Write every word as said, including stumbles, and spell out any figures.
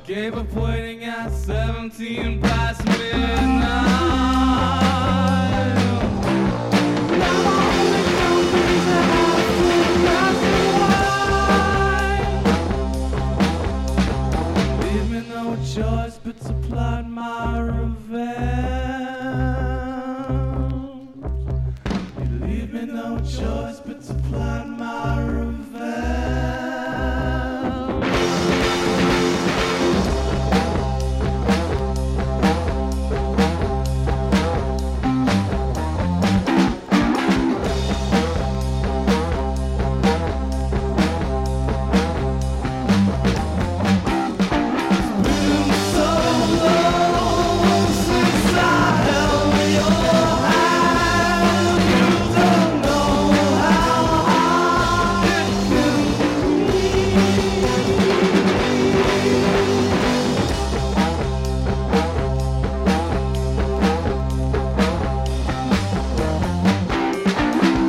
Gave up waiting at seventeen past midnight. Choice but to plot my revenge. You leave me no choice but to plot my revenge.